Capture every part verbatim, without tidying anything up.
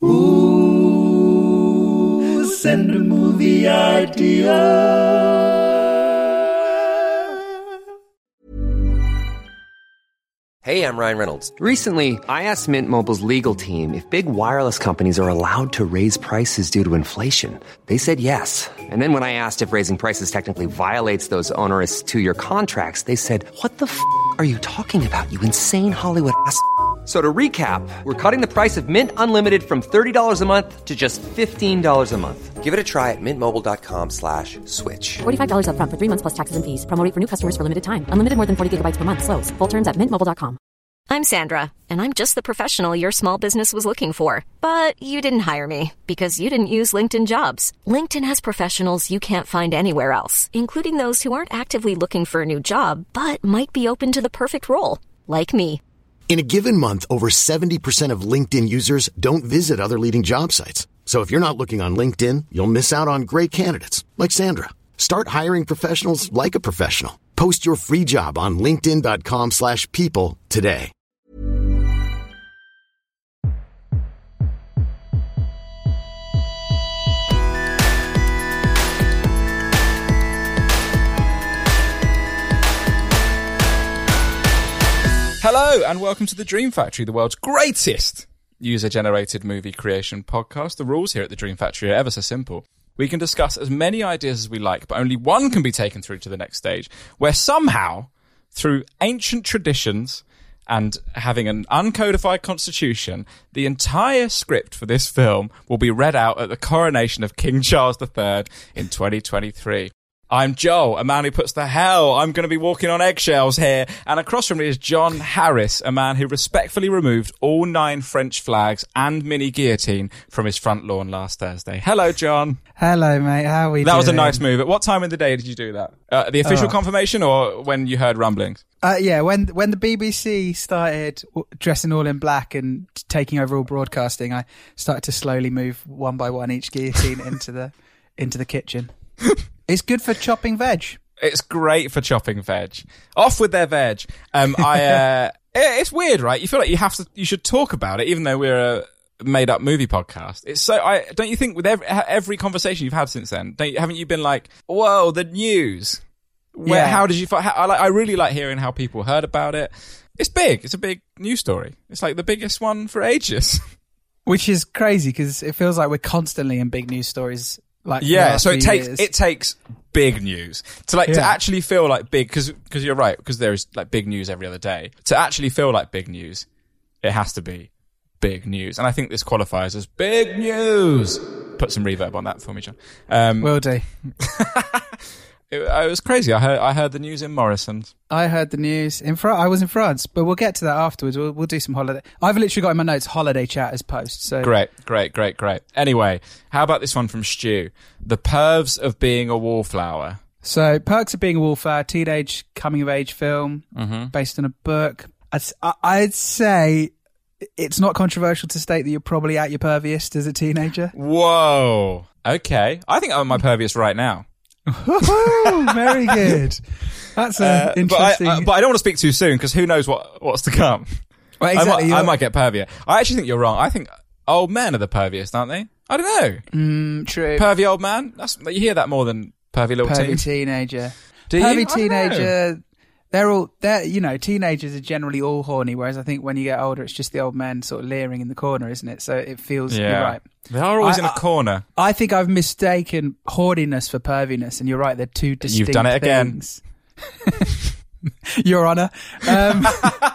Ooh, send a movie idea. Hey, I'm Ryan Reynolds. Recently, I asked Mint Mobile's legal team if big wireless companies are allowed to raise prices due to inflation. They said yes. And then when I asked if raising prices technically violates those onerous two-year contracts, they said, what the f*** are you talking about, you insane Hollywood ass f- So to recap, we're cutting the price of Mint Unlimited from thirty dollars a month to just fifteen dollars a month. Give it a try at mintmobile.com slash switch. forty-five dollars up front for three months plus taxes and fees. Promo rate for new customers for limited time. Unlimited more than forty gigabytes per month. Slows full terms at mint mobile dot com. I'm Sandra, and I'm just the professional your small business was looking for. But you didn't hire me because you didn't use LinkedIn Jobs. LinkedIn has professionals you can't find anywhere else, including those who aren't actively looking for a new job, but might be open to the perfect role, like me. In a given month, over seventy percent of LinkedIn users don't visit other leading job sites. So if you're not looking on LinkedIn, you'll miss out on great candidates like Sandra. Start hiring professionals like a professional. Post your free job on linkedin.com slash people today. Hello and welcome to The Dream Factory, the world's greatest user-generated movie creation podcast. The rules here at The Dream Factory are ever so simple. We can discuss as many ideas as we like, but only one can be taken through to the next stage, where somehow, through ancient traditions and having an uncodified constitution, the entire script for this film will be read out at the coronation of King Charles the Third in twenty twenty-three. I'm Joel, a man who puts the hell. I'm going to be walking on eggshells here. And across from me is John Harris, a man who respectfully removed all nine French flags and mini guillotine from his front lawn last Thursday. Hello, John. Hello, mate. How are we That doing? was a nice move. At what time of the day did you do that? Uh, the official Oh. confirmation or when you heard rumblings? Uh, yeah, when when the B B C started w- dressing all in black and t- taking over all broadcasting, I started to slowly move one by one each guillotine into the into the kitchen. It's good for chopping veg. It's great for chopping veg. Off with their veg. Um, I. Uh, it's weird, right? You feel like you have to. You should talk about it, even though we're a made-up movie podcast. It's so. I don't you think with every, every conversation you've had since then, don't you, haven't you been like, "Whoa, the news"? Where? Yeah. How did you? How, I like. I really like hearing how people heard about it. It's big. It's a big news story. It's like the biggest one for ages. Which is crazy because it feels like we're constantly in big news stories. Like for the Yeah, last so it few takes years. it takes big news to like to Yeah. actually feel like big because because you're right because there is like big news every other day. To actually feel like big news, it has to be big news, and I think this qualifies as big news. Put some reverb on that for me, John. Um, Will do. it, it was crazy. I heard I heard the news in Morrison's. I heard the news in France. I was in France, but we'll get to that afterwards. We'll, we'll do some holiday. I've literally got in my notes holiday chat as post. So Great, great, great, great. Anyway, how about this one from Stu? The pervs of being a wallflower. So, Perks of Being a Wallflower, teenage coming-of-age film Mm-hmm. based on a book. I'd, I'd say it's not controversial to state that you're probably at your perviest as a teenager. Whoa. Okay, I think I'm at my perviest right now. Woohoo! Very good. That's an Uh, interesting... But I, uh, but I don't want to speak too soon because who knows what, what's to come. Well, I, exactly, might, I you're- might get pervier. I actually think you're wrong. I think old men are the perviest, aren't they? I don't know. Mm, true. Pervy old man? That's, you hear that more than pervy little Pervy teen. teenager. Do you? I Pervy don't know. teenager... They're all, they're, you know, teenagers are generally all horny, whereas I think when you get older, it's just the old men sort of leering in the corner, isn't it? So it feels, Yeah. you're right. They are always I- in a I- corner. I think I've mistaken horniness for perviness, and you're right, they're two distinct You've done it again. things. Your Honour. Um,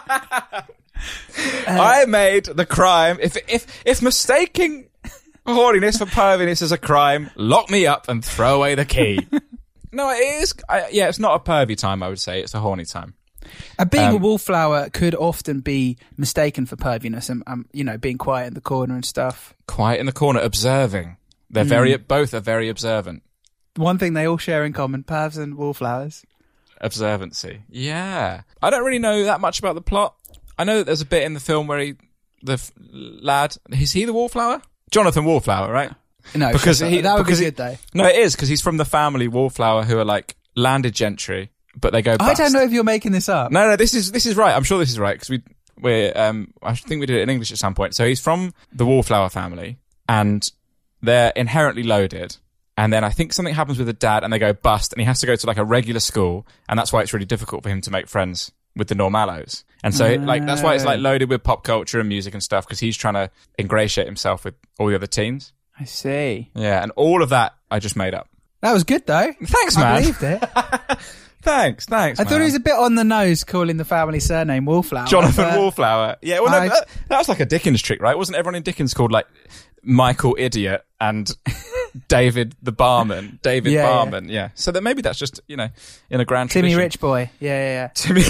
I made the crime. If if if mistaking horniness for perviness is a crime, lock me up and throw away the key. No, it is. I, yeah, it's not a pervy time, I would say. It's a horny time. and being Um, a wallflower could often be mistaken for perviness, and um, you know, being quiet in the corner and stuff. Quiet in the corner, observing. They're very, both are very observant. One thing they all share in common: pervs and wallflowers. Observancy. Yeah. I don't really know that much about the plot. I know that there's a bit in the film where he, the f- lad, is he the wallflower? Jonathan Wallflower, right? No, Because shut up. he- that would be because he- good though. No, it is, because he's from the family Wallflower who are like landed gentry, but they go bust. I don't know if you're making this up. No, no, this is this is right. I'm sure this is right because we We're, um, I think we did it in English at some point. So he's from the Wallflower family, and they're inherently loaded. And then I think something happens with the dad, and they go bust, and he has to go to like a regular school, and that's why it's really difficult for him to make friends with the Normalos. And so, Oh. like, that's why it's like loaded with pop culture and music and stuff, because he's trying to ingratiate himself with all the other teens. I see. Yeah, and all of that I just made up. That was good though. Thanks, I man. believed it. Thanks, thanks. I thought man. it was a bit on the nose calling the family surname Wallflower. Jonathan but- Wallflower. Yeah, well, no, I- that, that was like a Dickens trick, right? Wasn't everyone in Dickens called like Michael Idiot and David the Barman? David Yeah, Barman, yeah. So that maybe that's just, you know, in a grand Timmy tradition. Rich Boy. Yeah, yeah, yeah. Timmy,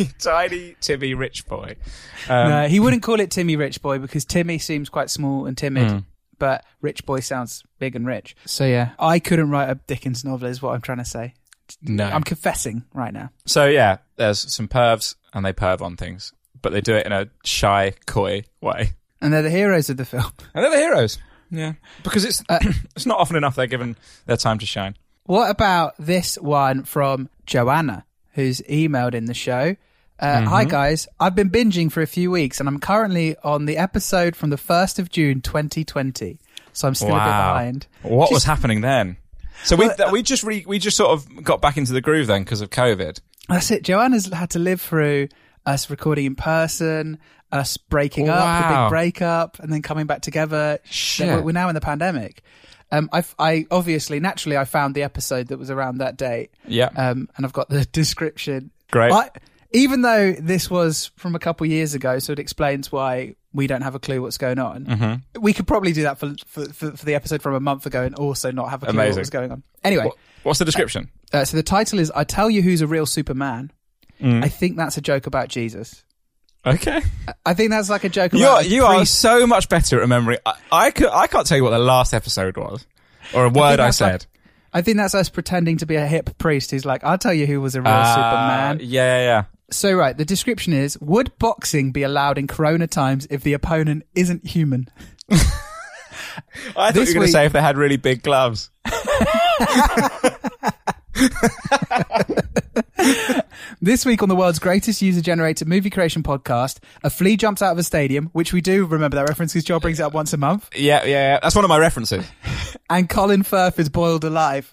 tiny Timmy Rich Boy. Um, no, he wouldn't call it Timmy Rich Boy because Timmy seems quite small and timid, Mm. but Rich Boy sounds big and rich. So yeah, I couldn't write a Dickens novel is what I'm trying to say. No. I'm confessing right now. So yeah, there's some pervs and they perv on things, but they do it in a shy, coy way. And they're the heroes of the film. And they're the heroes. Yeah. Because it's Uh, it's not often enough they're given their time to shine. What about this one from Joanna, who's emailed in the show? Uh, Mm-hmm. Hi guys, I've been binging for a few weeks and I'm currently on the episode from the first of June twenty twenty. So I'm still a bit Wow. behind. What Just- was happening then? So we Well, uh, we just re, we just sort of got back into the groove then because of COVID. That's it. Joanna's had to live through us recording in person, us breaking up, the Wow. big breakup, and then coming back together. Shit. We're, we're now in the pandemic. Um, I, I obviously, naturally, I found the episode that was around that date. Yeah. Um, and I've got the description. Great. I, even though this was from a couple of years ago, so it explains why we don't have a clue what's going on. Mm-hmm. We could probably do that for, for for for the episode from a month ago and also not have a clue Amazing. what was going on. Anyway, What- what's the description? uh, so the title is "I Tell You Who's a Real Superman." Mm. I think that's a joke about Jesus. Okay. I think that's like a joke You about are, a you are priest. so much better at remembering. I, I, could, I can't tell you what the last episode was or a word I, that's said. like- I think that's us pretending to be a hip priest who's like, I'll tell you who was a real Ah, Superman. Yeah, yeah, yeah. So, right, the description is, would boxing be allowed in Corona times if the opponent isn't human? I thought you were This going to week- say if they had really big gloves. This week on the world's greatest user-generated movie creation podcast, a flea jumps out of a stadium, which we do remember that reference because Joel brings it up once a month, Yeah, yeah, yeah. That's one of my references. and Colin Firth is boiled alive.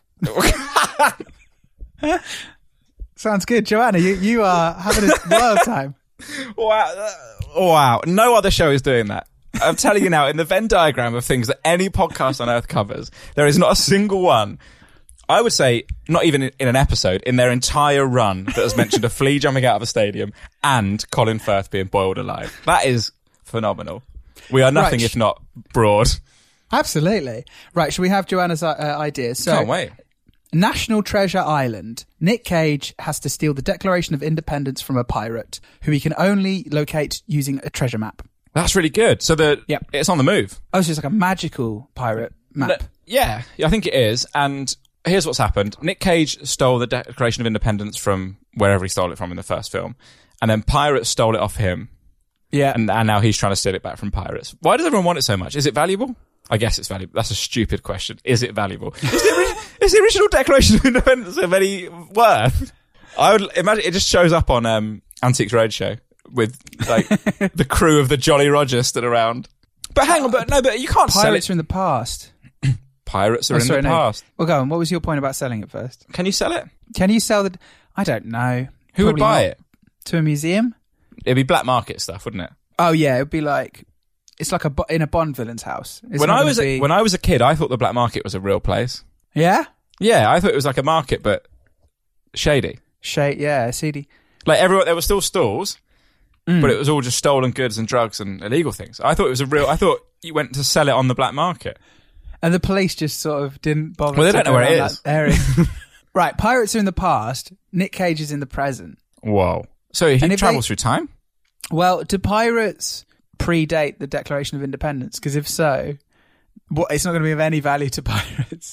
Sounds good. Joanna, you, you are having a wild time. Wow. uh, Wow. No other show is doing that. I'm telling you now, in the Venn diagram of things that any podcast on earth covers, there is not a single one, I would say, not even in, in an episode, in their entire run that has mentioned a flea jumping out of a stadium and Colin Firth being boiled alive. That is phenomenal. We are nothing Right. if not broad. Absolutely. Right, shall we have Joanna's uh, ideas? So, Can't wait. National Treasure Island. Nick Cage has to steal the Declaration of Independence from a pirate, who he can only locate using a treasure map. That's really good. So the Yep. it's on the move. Oh, it's just like a magical pirate map. No, yeah, I think it is. And here's what's happened. Nick Cage stole the Declaration of Independence from wherever he stole it from in the first film. And then pirates stole it off him. Yeah. And, and now he's trying to steal it back from pirates. Why does everyone want it so much? Is it valuable? I guess it's valuable. That's a stupid question. Is it valuable? Is the, ori- is the original Declaration of Independence of any worth? I would imagine it just shows up on um, Antiques Roadshow with like the crew of the Jolly Roger stood around. But hang on, but no, but you can't sell Pirates it. are in the past. Pirates are Oh, in sorry, the no. past. Well, go on. What was your point about selling it first? Can you sell it? Can you sell the... I don't know. Who would Probably buy not. it? To a museum? It'd be black market stuff, wouldn't it? Oh, yeah. It would be like... It's like a bo- in a Bond villain's house. It's when not I gonna was a, be- when I was a kid, I thought the black market was a real place. Yeah? Yeah, I thought it was like a market, but shady. Shade, yeah, C D. Like everyone, there were still stalls, Mm. but it was all just stolen goods and drugs and illegal things. I thought it was a real. I thought you went to sell it on the black market. And the police just sort of didn't bother. Well, they to don't know go where it around is. that area. Right, pirates are in the past. Nick Cage is in the present. Whoa! So he And if travels they- through time. Well, do pirates predate the Declaration of Independence? Because if so, what, it's not going to be of any value to pirates.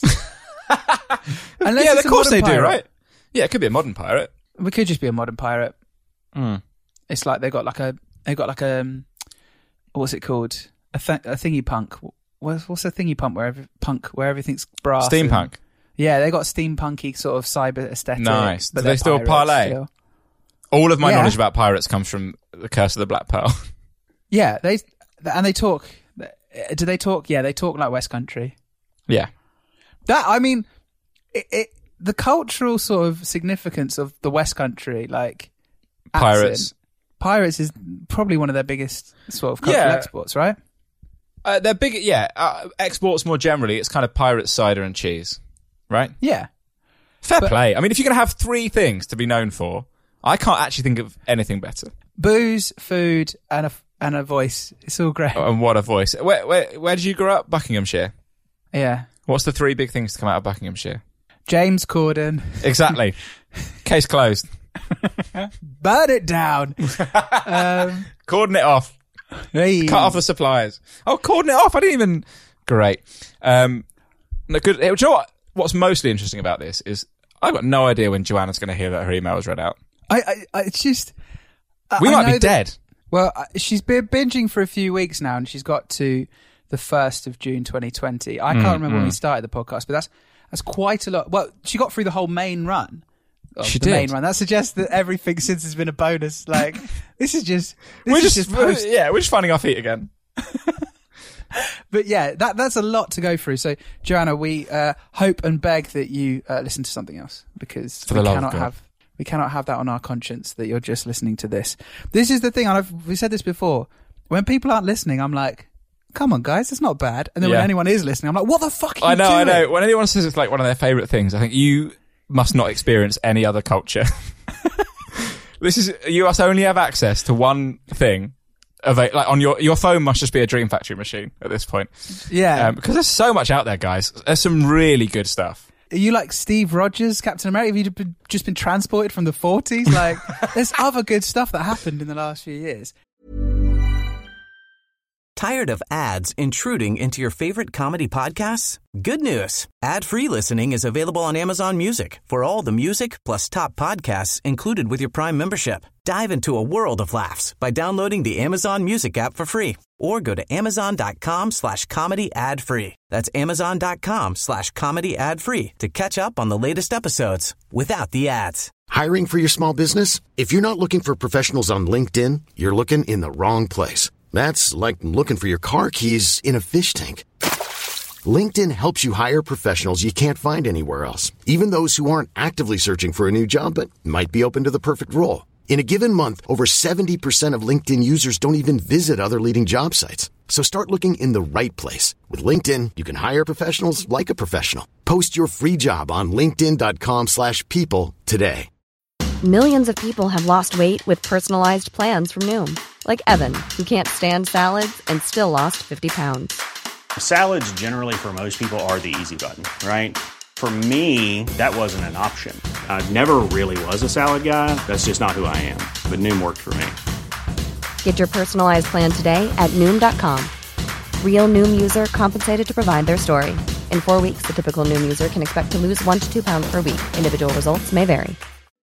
Unless Yeah, it's of a course they modern do, pirate. right? Yeah, it could be a modern pirate. We could just be a modern pirate. Mm. It's like they got like a they got like a um, what's it called a, th- a thingy punk. What's what's a thingy punk where every, punk where everything's brass? and- Steampunk. Yeah, they got steampunky sort of cyber aesthetic. Nice. But Do they they're still pirates parlay? still. All of my Yeah. knowledge about pirates comes from The Curse of the Black Pearl. Yeah, they and they talk. Do they talk? Yeah, they talk like West Country. Yeah. That I mean, it, it the cultural sort of significance of the West Country, like Pirates. accent, pirates is probably one of their biggest sort of cultural Yeah. exports, right? Uh, they're big, yeah. Uh, exports more generally, it's kind of pirates, cider, and cheese, right? Yeah. Fair But- play. I mean, if you're going to have three things to be known for, I can't actually think of anything better. Booze, food, and a and a voice. It's all great. And what a voice. Where, where, where did you grow up? Buckinghamshire. Yeah. What's the three big things to come out of Buckinghamshire? James Corden. Exactly. Case closed. Burn it down. um, Cordon it off. hey. Cut off the suppliers. Oh, cordon it off. I didn't even... Great. Um, no, good. Do you know what? What's mostly interesting about this is I've got no idea when Joanna's going to hear that her email was read out. I, I, I, it's just. I- We I might know be that- dead. Well, I- she's been binging for a few weeks now, and she's got to the first of June, twenty twenty. I can't Mm, remember when we started the podcast, but that's that's quite a lot. Well, she got through the whole main run. of She the did. main run. That suggests that everything since has been a bonus. Like this is just. This We're is just, just post- yeah, we're just finding our feet again. But yeah, that that's a lot to go through. So, Joanna, we uh, hope and beg that you uh, listen to something else because For we the love of cannot God. have we cannot have that on our conscience that you're just listening to this. This is the thing, and I've we said this before. When people aren't listening, I'm like, "Come on, guys, it's not bad." And then Yeah. when anyone is listening, I'm like, "What the fuck are you I know, doing?" I know. When anyone says it's like one of their favourite things, I think you must not experience any other culture. This is you must only have access to one thing. Of a, like on your your phone must just be a Dream Factory machine at this point. Yeah, Um, because there's so much out there, guys. There's some really good stuff. are you like Steve Rogers, Captain America? Have you been, just been transported from the forties? Like, there's other good stuff that happened in the last few years. Tired of ads intruding into your favorite comedy podcasts? Good news. Ad-free listening is available on Amazon Music for all the music plus top podcasts included with your Prime membership. Dive into a world of laughs by downloading the Amazon Music app for free or go to amazon.com slash comedy ad free. That's amazon.com slash comedy ad free to catch up on the latest episodes without the ads. Hiring for your small business? If you're not looking for professionals on LinkedIn, you're looking in the wrong place. That's like looking for your car keys in a fish tank. LinkedIn helps you hire professionals you can't find anywhere else, even those who aren't actively searching for a new job but might be open to the perfect role. In a given month, over seventy percent of LinkedIn users don't even visit other leading job sites. So start looking in the right place. With LinkedIn, you can hire professionals like a professional. Post your free job on linkedin.com slash people today. Millions of people have lost weight with personalized plans from Noom. Like Evan, who can't stand salads and still lost fifty pounds. Salads generally for most people are the easy button, right? For me, that wasn't an option. I never really was a salad guy. That's just not who I am. But Noom worked for me. Get your personalized plan today at Noom dot com. Real Noom user compensated to provide their story. In four weeks, the typical Noom user can expect to lose one to two pounds per week. Individual results may vary.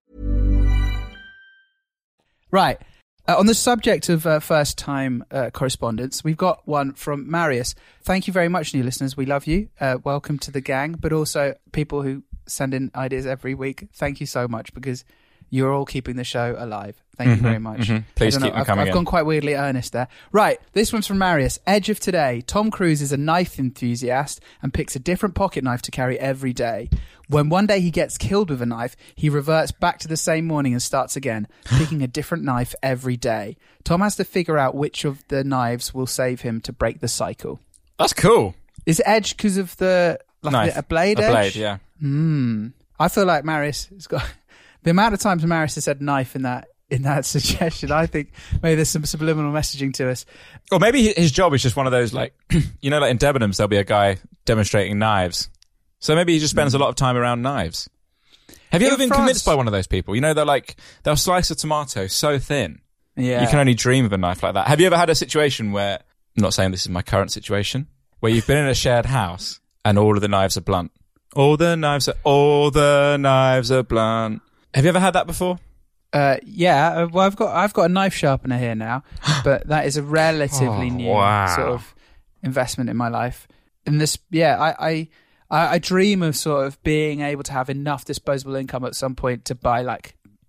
Right. Uh, on the subject of uh, first-time uh, correspondence, we've got one from Marius. Thank you very much, new listeners. We love you. Uh, welcome to the gang, but also people who send in ideas every week. Thank you so much because you're all keeping the show alive. Thank you very much. mhm. Please I don't keep know, them I've, coming I've in. gone quite weirdly earnest there. Right, this one's from Marius. Edge of today. Tom Cruise is a knife enthusiast and picks a different pocket knife to carry every day. When one day he gets killed with a knife, he reverts back to the same morning and starts again, picking a different knife every day. Tom has to figure out which of the knives will save him to break the cycle. That's cool. Is it edge because of the like Knife. the- a blade A edge? blade, yeah. Hmm. I feel like Marius has got the amount of times Marius has said knife in that in that suggestion. I think maybe there's some subliminal messaging to us. Or maybe his job is just one of those, like, you know, like in Debenhams, there'll be a guy demonstrating knives. So maybe he just spends a lot of time around knives. Have you In ever been France- convinced by one of those people? You know, they're like, they'll slice a tomato so thin. Yeah. You can only dream of a knife like that. Have you ever had a situation where, I'm not saying this is my current situation, where you've been in a shared house and all of the knives are blunt? All the knives are, all the knives are blunt. Have you ever had that before? Uh, yeah, uh, well, I've got I've got a knife sharpener here now, but that is a relatively Oh, new wow. sort of investment in my life. And this, yeah, I, I I I dream of sort of being able to have enough disposable income at some point to buy like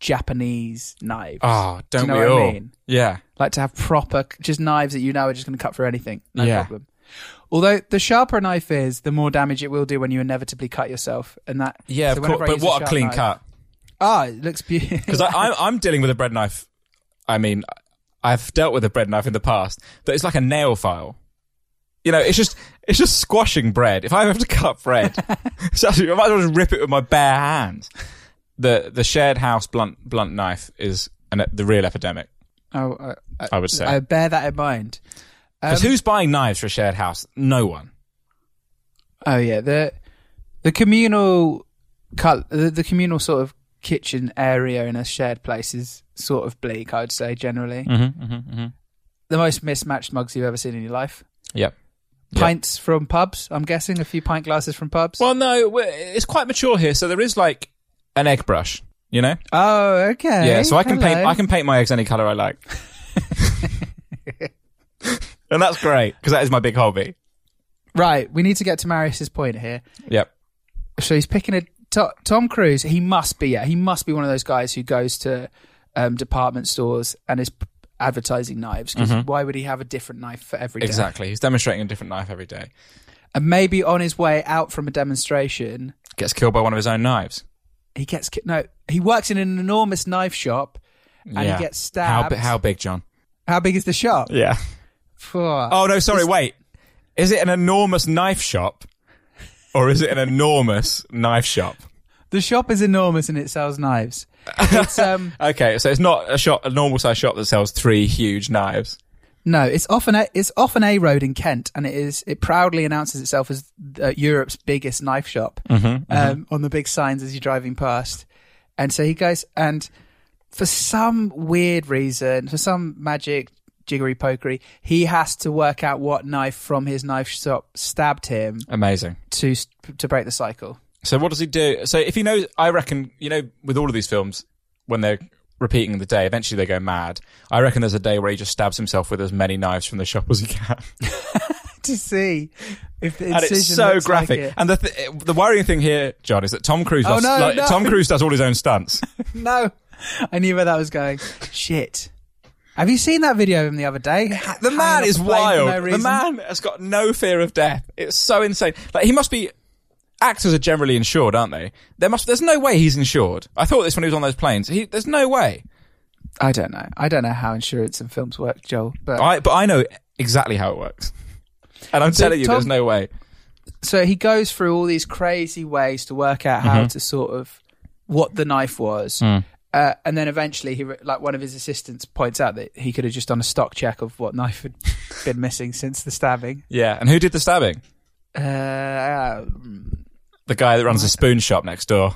Japanese knives. Oh, don't Do you know we what all? I mean? Yeah. Like to have proper, just knives that you know are just going to cut through anything. No Yeah. problem. Although the sharper a knife is, the more damage it will do when you inevitably cut yourself. And that, Yeah, so of course. whenever I But use what a sharp clean knife- cut. Oh, it looks beautiful. Because I'm, I'm dealing with a bread knife. I mean, I've dealt with a bread knife in the past, but it's like a nail file. You know, it's just it's just squashing bread. If I have to cut bread, it's actually, I might as well just rip it with my bare hands. The the shared house blunt blunt knife is an, the real epidemic. Oh, uh, I, I would say. I bear that in mind. Um, Because who's buying knives for a shared house? No one. Oh yeah, the the communal cut the, the communal sort of kitchen area in a shared place is sort of bleak, I'd say generally. Mm-hmm, mm-hmm, mm-hmm. The most mismatched mugs you've ever seen in your life. Yep. Pints yep. from pubs, I'm guessing. A few pint glasses from pubs. Well, no, it's quite mature here, so there is like an egg brush, you know? Oh, okay. Yeah, so I can Hello. paint I can paint my eggs any colour I like. And that's great, because that is my big hobby. Right, we need to get to Marius's point here. Yep. So he's picking a to, Tom Cruise. He must be, yeah, he must be one of those guys who goes to um, department stores and is p- advertising knives. Because Mm-hmm. why would he have a different knife for every day? Exactly. He's demonstrating a different knife every day. And maybe on his way out from a demonstration, Gets killed by one of his own knives. he gets ki- no. He works in an enormous knife shop, and Yeah. he gets How, stabbed. bi- how big, John? How big is the shop? Yeah. For, Oh, no, sorry, wait. Is it an enormous knife shop? Or is it an enormous knife shop? The shop is enormous and it sells knives. It's um Okay, so it's not a shop, a normal size shop that sells three huge knives. no, it's often a, it's off an A road in Kent, and it is it proudly announces itself as uh, Europe's biggest knife shop Mm-hmm, um, on the big signs as you're driving past. And so he goes, and for some weird reason, for some magic jiggery pokery, he has to work out what knife from his knife shop stabbed him Amazing. to to break the cycle. So what does he do? So if he knows, I reckon, you know, with all of these films, when they're repeating the day, eventually they go mad. I reckon there's a day where he just stabs himself with as many knives from the shop as he can. To see if the And incision it's so looks graphic. like it. And the th- the worrying thing here, John, is that Tom Cruise Oh, does, no, like, no. Tom Cruise does all his own stunts. No, I knew where that was going. Shit. Have you seen that video of him the other day? The man is wild. No the reason? man has got no fear of death. It's so insane. Like, he must be. Actors are generally insured, aren't they? There must. There's no way he's insured. I thought this when he was on those planes. He, there's no way. I don't know. I don't know how insurance and films work, Joel. But I, but I know exactly how it works. And I'm So telling you, Tom- there's no way. so he goes through all these crazy ways to work out how Mm-hmm. to sort of what the knife was. Mm. Uh, and then eventually, he re- like one of his assistants points out that he could have just done a stock check of what knife had been missing since the stabbing. Yeah. And who did the stabbing? Uh, The guy that runs a spoon shop next door.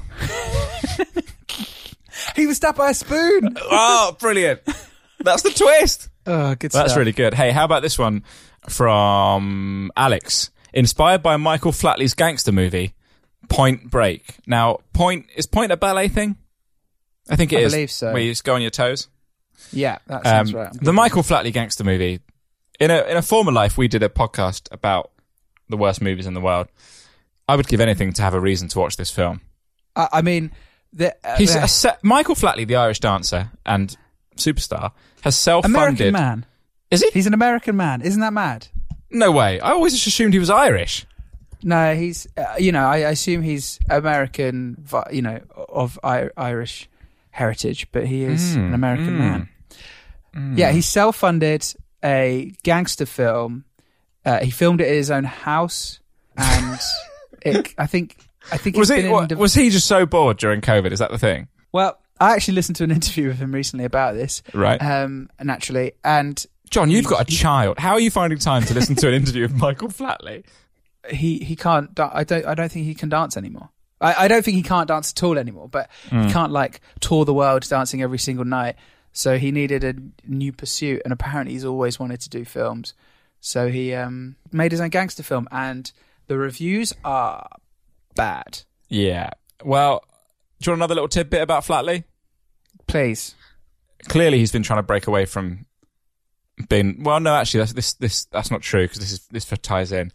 he was stabbed by a spoon. Oh, brilliant. That's the twist. Oh, good That's stuff. really good. Hey, how about this one from Alex? Inspired by Michael Flatley's gangster movie, Point Break. Now, Point, is Point a ballet thing? I think it I is. believe so. Where you just go on your toes. Yeah, that sounds Um, right. The Michael Flatley gangster movie. In a in a former life, we did a podcast about the worst movies in the world. I would give anything to have a reason to watch this film. I, I mean, the, uh, He's the a se- Michael Flatley, the Irish dancer and superstar, has self-funded. American man. Is he? He's an American man. Isn't that mad? No way. I always just assumed he was Irish. No, he's, uh, you know, I, I assume he's American, vi- you know, of I- Irish heritage, but he is Mm, an American mm, man. Yeah, he self-funded a gangster film. Uh, he filmed it at his own house, and it, I think, I think Was it's he? been in What, de- was he just so bored during COVID? Is that the thing? well, I actually listened to an interview with him recently about this, Right. um, naturally, and John, you've got a child. How are you finding time to listen to an interview with Michael Flatley? he he can't. Da- I don't. I don't think he can dance anymore. I, I don't think he can't dance at all anymore. But Mm. he can't like tour the world dancing every single night. So he needed a new pursuit, and apparently he's always wanted to do films. So he um, made his own gangster film, and the reviews are bad. Yeah. Well, do you want another little tidbit about Flatley? Please. Clearly, he's been trying to break away from being. Well, no, actually, that's this. This that's not true because this is this ties in.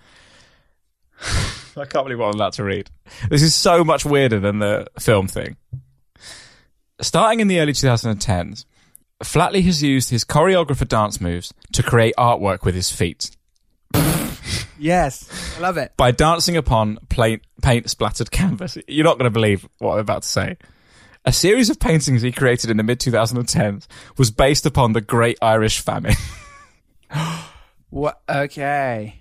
I can't believe what I'm about to read. This is so much weirder than the film thing. Starting in the early twenty tens, Flatley has used his choreographer dance moves to create artwork with his feet. Yes, I love it. By dancing upon paint, paint-splattered canvas. You're not going to believe what I'm about to say. A series of paintings he created in the mid twenty tens was based upon the Great Irish Famine. What? Okay.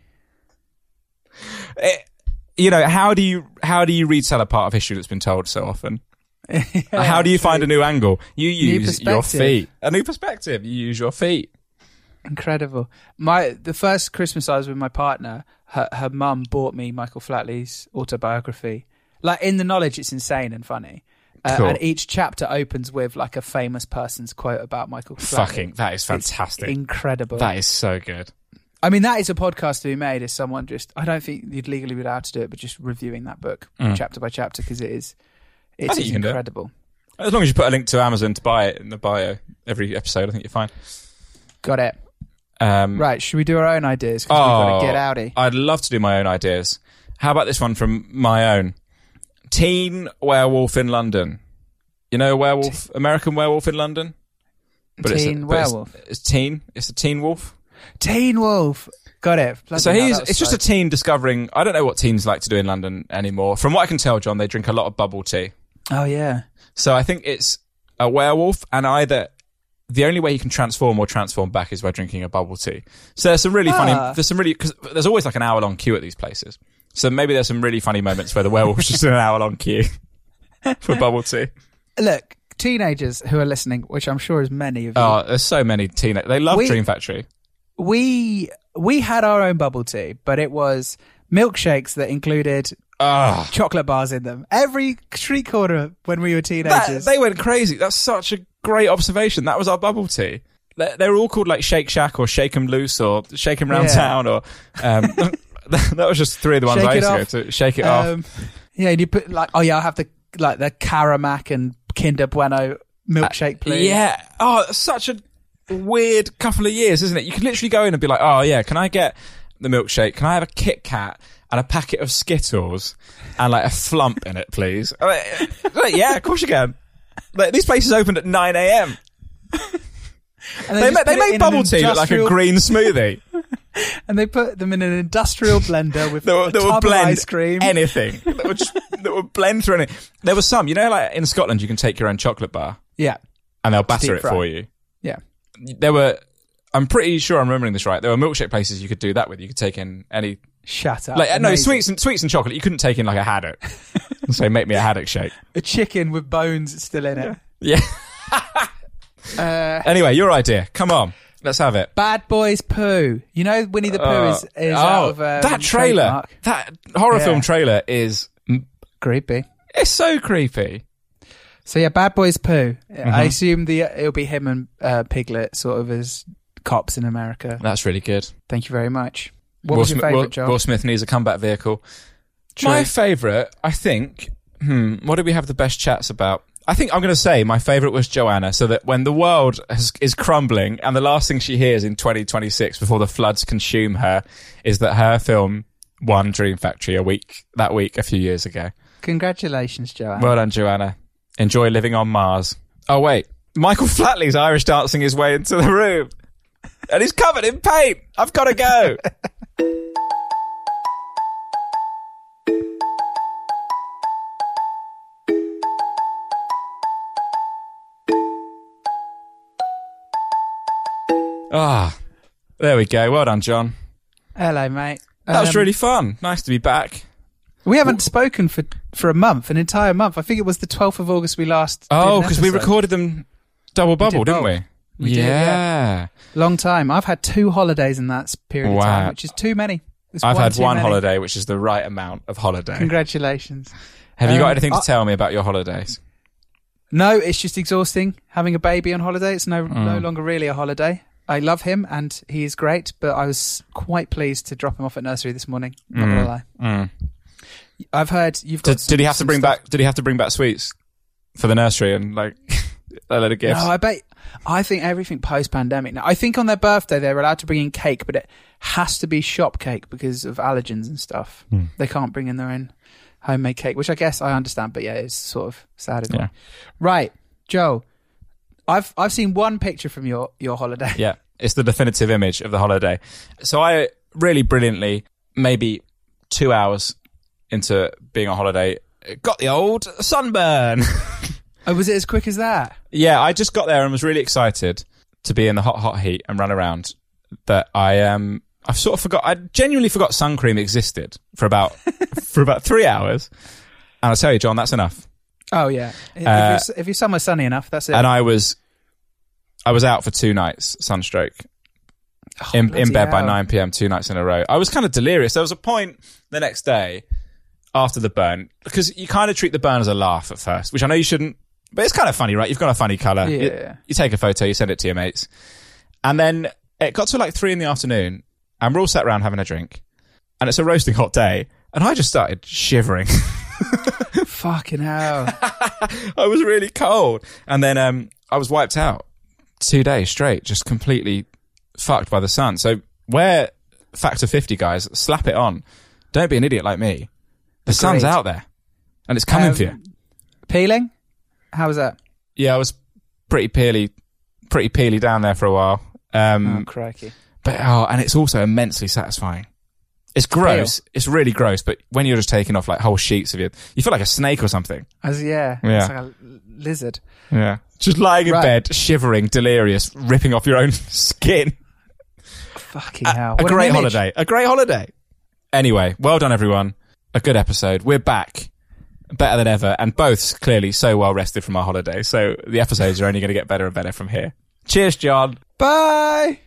It, you know, how do you how do you retell a part of history that's been told so often? Yeah, how do you true. find a new angle? You use your perspective. feet. A new perspective. You use your feet. Incredible. My the first Christmas I was with my partner, her her mum bought me Michael Flatley's autobiography. Like, in the knowledge it's insane and funny. Uh, Cool. And each chapter opens with like a famous person's quote about Michael Flatley. Fucking, that is fantastic. It's incredible. That is so good. I mean, that is a podcast to be made as someone just, I don't think you'd legally be allowed to do it, but just reviewing that book Mm. chapter by chapter, because it is, I it's think you can do it. incredible. As long as you put a link to Amazon to buy it in the bio every episode, I think you're fine. Got it. Um, Right, should we do our own ideas? Because Oh, we've got to get outy. I'd love to do my own ideas. How about this one from my own? Teen Werewolf in London. You know, werewolf, American Werewolf in London? Teen it's a, but Werewolf. It's, it's teen. It's a teen wolf. Teen Wolf. Got it. Bloody So hell, he's, that was it's just so- a teen discovering, I don't know what teens like to do in London anymore. From what I can tell, John, they drink a lot of bubble tea. Oh, yeah. So I think it's a werewolf, and either the only way he can transform or transform back is by drinking a bubble tea. So there's some really Ah. funny, there's some really, because there's always like an hour long queue at these places. So maybe there's some really funny moments where the werewolf's just in an hour long queue for bubble tea. Look, teenagers who are listening, which I'm sure is many of you, Oh, there's so many teenagers. They love We- Dream Factory. we we had our own bubble tea, but it was milkshakes that included Ah, chocolate bars in them. Every street corner when we were that, teenagers. they went crazy. That's such a great observation. That was our bubble tea. They, they were all called like Shake Shack or Shake 'em Loose or Shake 'em Round Yeah. Town or um, that was just three of the ones Shake I it used to off. go to. Shake it off. Um, yeah, and you put like, oh yeah, I'll have the like the Caramac and Kinder Bueno milkshake, please. Yeah. Oh, it's such a weird couple of years, isn't it? You could literally go in and be like, oh yeah, can I get the milkshake? Can I have a Kit Kat and a packet of Skittles and like a flump in it, please? I'm like, like, yeah, of course you can. Like, these places opened at nine a.m. And They, just ma- they put it made in bubble an tea look like a industrial- green smoothie. and they put them in an industrial blender with that a would, that would tub of blend ice cream. anything. that would just that would blend through anything. There was some, you know, like in Scotland, you can take your own chocolate bar Yeah, and they'll batter Deep it fry. for you. yeah. There were, I'm pretty sure I'm remembering this right. There were milkshake places you could do that with. You could take in any, Shut up. like no Amazing. sweets and sweets and chocolate. You couldn't take in like a haddock and say, make me a haddock shake. A chicken with bones still in it. Yeah. Uh, Anyway, your idea. Come on, let's have it. Bad Boys Pooh. You know Winnie the Pooh Uh, is, is oh, out of um, that trailer, trademark. that horror Yeah. film trailer is, Creepy. it's so creepy. So yeah, Bad Boys Pooh. Mm-hmm. I assume the it'll be him and uh, Piglet sort of as cops in America. That's really good. Thank you very much. What Will was your Smith- favourite, Will, Joel? Will Smith needs a comeback vehicle. True. My favourite, I think, hmm, what did we have the best chats about? I think I'm going to say my favourite was Joanna, so that when the world has, is crumbling and the last thing she hears in twenty twenty-six before the floods consume her is that her film won Dream Factory a week, that week a few years ago. Congratulations, Joanne. Well done, Joanna. Enjoy living on Mars. Oh, wait. Michael Flatley's Irish dancing his way into the room. And he's covered in paint. I've got to go. Ah, there we go. Well done, John. Hello, mate. That was Um, really fun. Nice to be back. We haven't spoken for for a month, an entire month. I think it was the twelfth of August we last. did Oh, an because we episode. recorded them double bubble, did didn't both. we? We did, yeah. Long time. I've had two holidays in that period of Wow. time, which is too many. It's I've had too one many. holiday, which is the right amount of holiday. Congratulations. Have you got Um, anything to I- tell me about your holidays? No, it's just exhausting having a baby on holiday. It's no Mm. no longer really a holiday. I love him and he is great, but I was quite pleased to drop him off at nursery this morning. Not gonna lie. Mm. I've heard you've got. Did, some- did he have to some bring stuff- back? Did he have to bring back sweets for the nursery and like a load of gifts? No, I bet. I think everything post pandemic now. I think on their birthday they're allowed to bring in cake, but it has to be shop cake because of allergens and stuff. Hmm. They can't bring in their own homemade cake, which I guess I understand. But yeah, it's sort of sad. Isn't Yeah. it? Right, Joe, I've I've seen one picture from your, your holiday. Yeah, it's the definitive image of the holiday. So I really brilliantly, maybe two hours into being on holiday, got the old sunburn. Oh, was it as quick as that? Yeah, I just got there and was really excited to be in the hot, hot heat and run around. That I um, I've sort of forgot. I genuinely forgot sun cream existed for about for about three hours. And I'll tell you, John, that's enough. Oh yeah, if, Uh, you're, if you're somewhere sunny enough, that's it. And I was, I was out for two nights, sunstroke, Oh, in, bloody in bed by hell. nine p.m. two nights in a row. I was kind of delirious. There was a point the next day after the burn, because you kind of treat the burn as a laugh at first, which I know you shouldn't, but it's kind of funny, right? You've got a funny colour. Yeah. You, you take a photo, you send it to your mates. And then it got to like three in the afternoon, and we're all sat around having a drink, and it's a roasting hot day, and I just started shivering. Fucking hell. I was really cold. And then um, I was wiped out two days straight, just completely fucked by the sun. So wear factor fifty, guys. Slap it on. Don't be an idiot like me. The sun's out there, and it's coming Um, for you. Peeling? How was that? Yeah, I was pretty peely, pretty peely down there for a while. Um, Oh, crikey. but oh, and it's also immensely satisfying. It's gross. It's really gross. But when you're just taking off like whole sheets of it, you feel like a snake or something. As, yeah, Yeah. it's like a lizard. Yeah. Just lying in Right. bed, shivering, delirious, ripping off your own skin. Fucking A, hell. a What an great image. holiday. A great holiday. Anyway, well done, everyone. A good episode. We're back. Better than ever. And both clearly so well rested from our holiday. So the episodes are only going to get better and better from here. Cheers, John. Bye.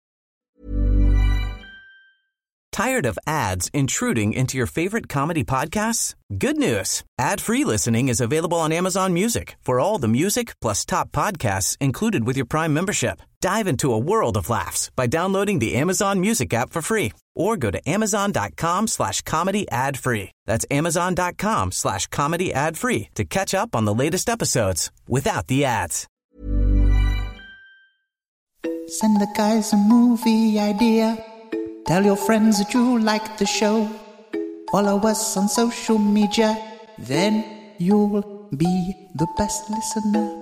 Tired of ads intruding into your favorite comedy podcasts? Good news. Ad-free listening is available on Amazon Music for all the music plus top podcasts included with your Prime membership. Dive into a world of laughs by downloading the Amazon Music app for free or go to amazon.com slash comedy ad free. That's amazon.com slash comedy ad free to catch up on the latest episodes without the ads. Send the guys a movie idea. Tell your friends that you like the show. Follow us on social media. Then you'll be the best listener.